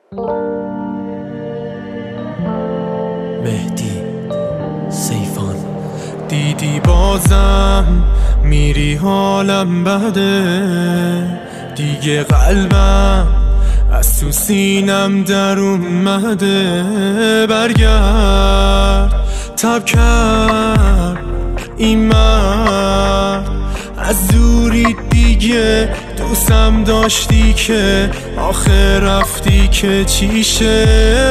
مهدی سیفان. دیدی بازم میری حالم بده، دیگه قلبم از تو سینم در اومده. برگرد تب کرد این مرد، از دوری دیگه دوستم داشتی که آخر رفتی که چیشه.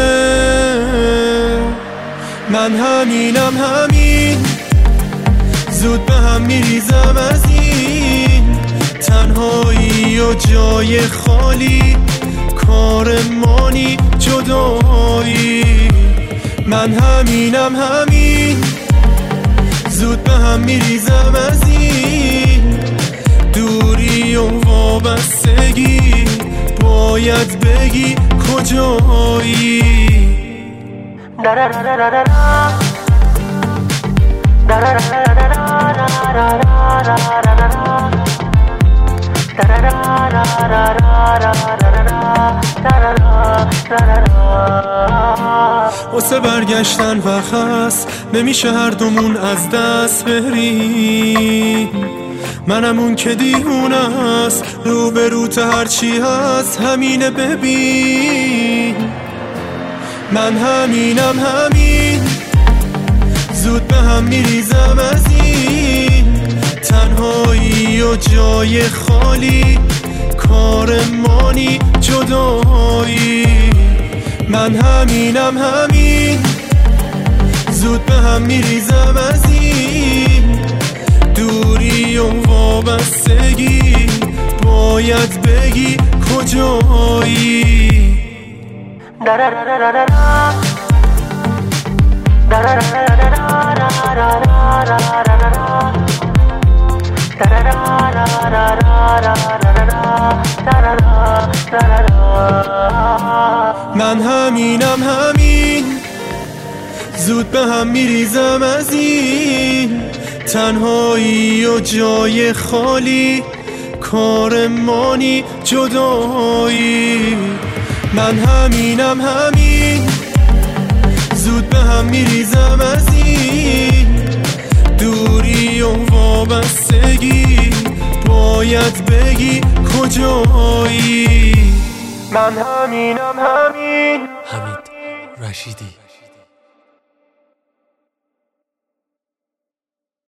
من همینم همین، زود به هم میریزم از این تنهایی و جای خالی، کار مانی جدایی. من همینم همین، زود به هم میریزم از این دوری و وابستگی. باید بگی کجایی. واسه برگشتن وقت هست، نمیشه هر دومون از دست بریم. منم اون که دیوونه است، روبروت هرچی هست همینه ببین. من همینم همین، زود به هم میریزم از این تنهایی و جای خالی، کار مانی جدایی. من همینم همین، زود به هم میریزم از این دوری و وابستگی. باید بگی کجایی. من همینم همین، زود به هم میریزم از این تنهایی و جای خالی، کار مانی جدایی. من همینم همین، زود به هم میریزم از این دوری و وابستگی. باید بگی کجایی. من همینم همین. حمید رشیدی.